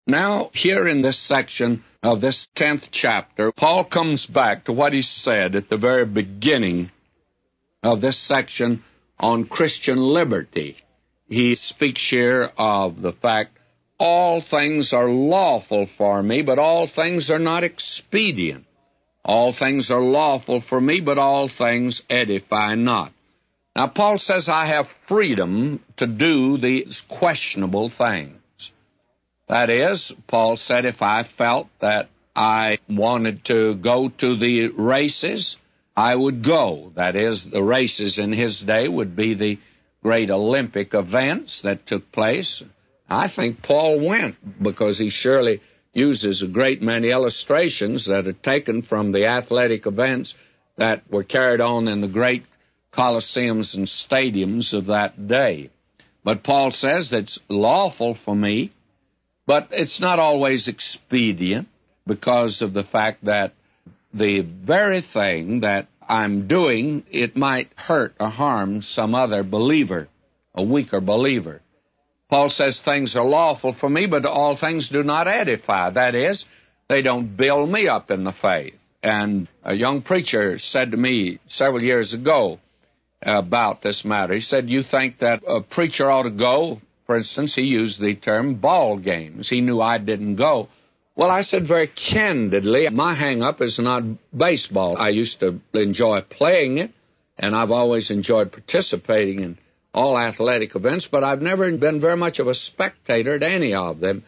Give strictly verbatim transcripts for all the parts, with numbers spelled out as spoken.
Now, here in this section of this tenth chapter, Paul comes back to what he said at the very beginning of this section on Christian liberty. He speaks here of the fact, all things are lawful for me, but all things are not expedient. All things are lawful for me, but all things edify not. Now, Paul says, I have freedom to do these questionable things. That is, Paul said, if I felt that I wanted to go to the races, I would go. That is, the races in his day would be the great Olympic events that took place. I think Paul went because he surely uses a great many illustrations that are taken from the athletic events that were carried on in the great coliseums and stadiums of that day. But Paul says it's lawful for me, but it's not always expedient because of the fact that the very thing that I'm doing, it might hurt or harm some other believer, a weaker believer. Paul says things are lawful for me, but all things do not edify. That is, they don't build me up in the faith. And a young preacher said to me several years ago about this matter, he said, you think that a preacher ought to go? For instance, he used the term ball games. He knew I didn't go. Well, I said very candidly, my hang-up is not baseball. I used to enjoy playing it, and I've always enjoyed participating in all athletic events, but I've never been very much of a spectator at any of them.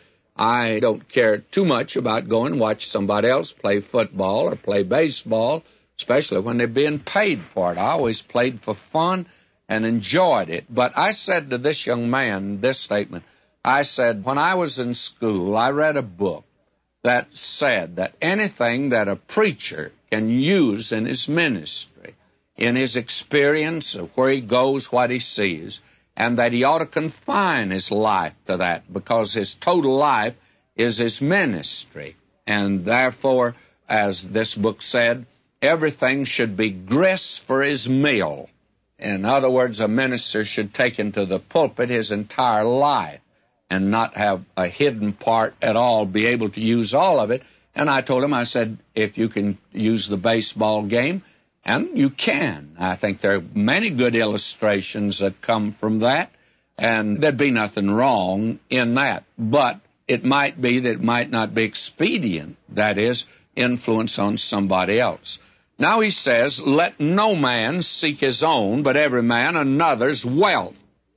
I don't care too much about going and watch somebody else play football or play baseball, especially when they're being paid for it. I always played for fun and enjoyed it. But I said to this young man this statement. I said, when I was in school, I read a book that said that anything that a preacher can use in his ministry, in his experience of where he goes, what he sees, and that he ought to confine his life to that because his total life is his ministry. And therefore, as this book said, everything should be grist for his mill. In other words, a minister should take into the pulpit his entire life and not have a hidden part at all, be able to use all of it. And I told him, I said, if you can use the baseball game, and you can. I think there are many good illustrations that come from that, and there'd be nothing wrong in that. But it might be that it might not be expedient, that is, influence on somebody else. Now he says, let no man seek his own, but every man another's wealth.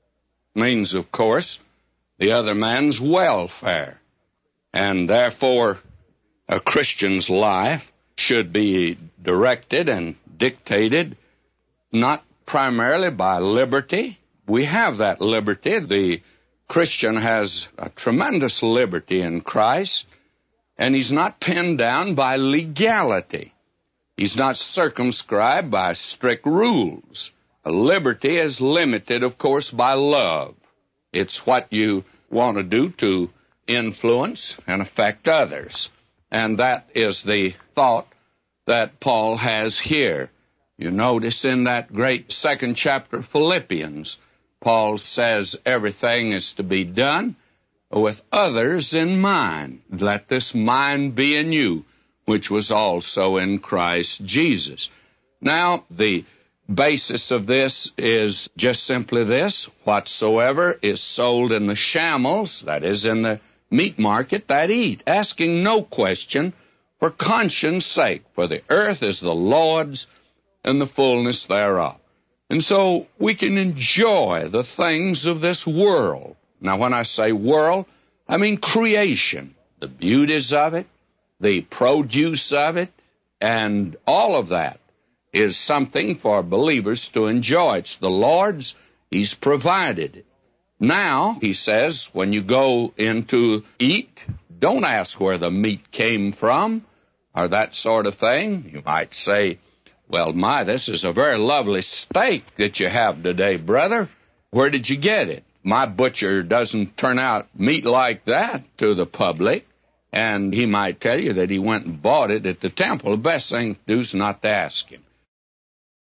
Means, of course, the other man's welfare. And therefore, a Christian's life should be directed and dictated not primarily by liberty. We have that liberty. The Christian has a tremendous liberty in Christ, and he's not pinned down by legality. He's not circumscribed by strict rules. Liberty is limited, of course, by love. It's what you want to do to influence and affect others. And that is the thought that Paul has here. You notice in that great second chapter of Philippians, Paul says everything is to be done with others in mind. Let this mind be in you, which was also in Christ Jesus. Now, the basis of this is just simply this: whatsoever is sold in the shambles, that is, in the meat market, that eat, asking no question, for conscience sake, for the earth is the Lord's and the fullness thereof. And so we can enjoy the things of this world. Now, when I say world, I mean creation, the beauties of it, the produce of it, and all of that is something for believers to enjoy. It's the Lord's. He's provided it. Now, he says, when you go in to eat, don't ask where the meat came from or that sort of thing. You might say, well, my, this is a very lovely steak that you have today, brother. Where did you get it? My butcher doesn't turn out meat like that to the public. And he might tell you that he went and bought it at the temple. The best thing to do is not to ask him.